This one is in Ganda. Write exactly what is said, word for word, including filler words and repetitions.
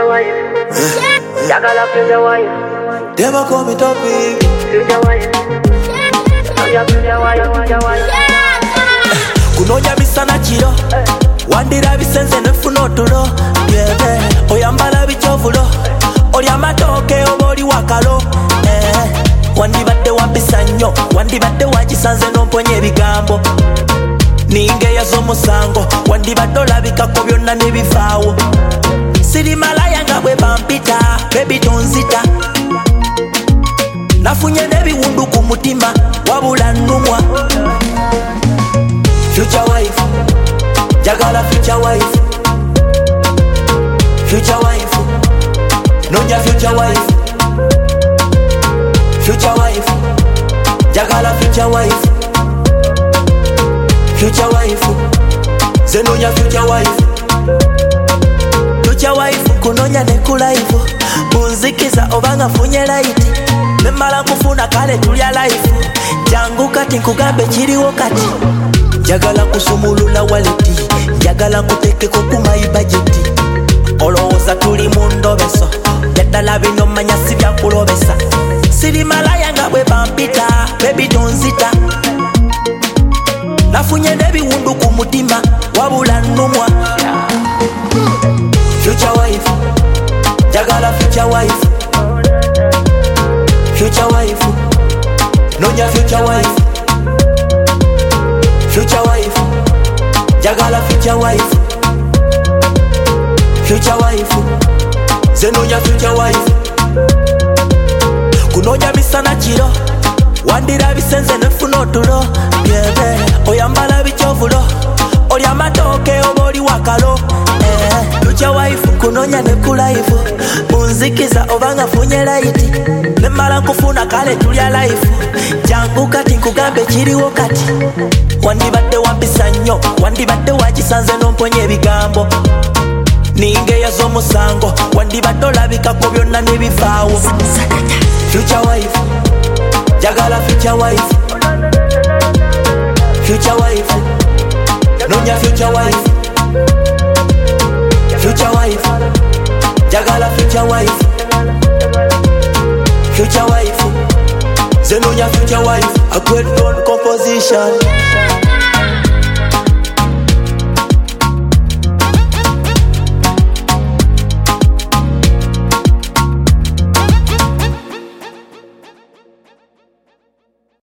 future wife. Jagala future wife. Them a call me topic. Future wife. Oh yeah, future wife, future wife. Kunonya bisana chiro. Wandira bisenze nefuno tulo. Yeah, oyambala bichovulo. Olya matoke oboli wakalo. Eh, wandibadde wambisa nnyo. Wandibadde wakisanze nomponye ebigambo. Ninge yazo musango. Wandibadde olabikako byonna nebifaawo. Siri malaya nga bwe bampita. Baby tonzita. Nafunye nebiwundu ku mutima. Wabula nnumwa. Future wife. Jagala future wife. Future wife. Nonya future wife. Future wife. Jagala future wife. Future wife. Zenonya future wife. Future wife kunonya nekulaifu. Munzikiza obanga funye laiti. Nemala kufuna kale tulya life. Jangu kati nkugambe kiriwo kati. Jagala kusumulula waleti. Jagala kutekeko kumayi budgeti. Olowooza tuli mu ndobeso. Yaddala bino manya si byakulobesa. Siri malaya nga bwe bampita. Baby tonzita. Nafunye nebiwundu ku mutima. Wabula nnumwa. Future wife. Jagala future wife. Future wife. Nonya future wife. Future wife. Jagala future wife. Future wife. Zenonya future wife. Kunonya bisana chiro. Wandira bisenze nefuno tulo. Yeah, oyambala bichovulo. Olya matoke oboli wakalo. Eh, future wife kunonya nekulaifu. Munzikiza obanga funye laiti. Nemala kufuna kale tulya life. Jangu kati nkugambe kiriwo kati. Wandibadde wampisa nnyo. Wandibadde wakisanze nomponye ebigambo. Ninge yazo musango. Wandibadde olabikako byonna nebifaawo. Future wife. Jagala future wife. Future wife. Nonya future wife. Future wife. Jagala future wife. Future wife. Zenonya future wife. A great gun composition.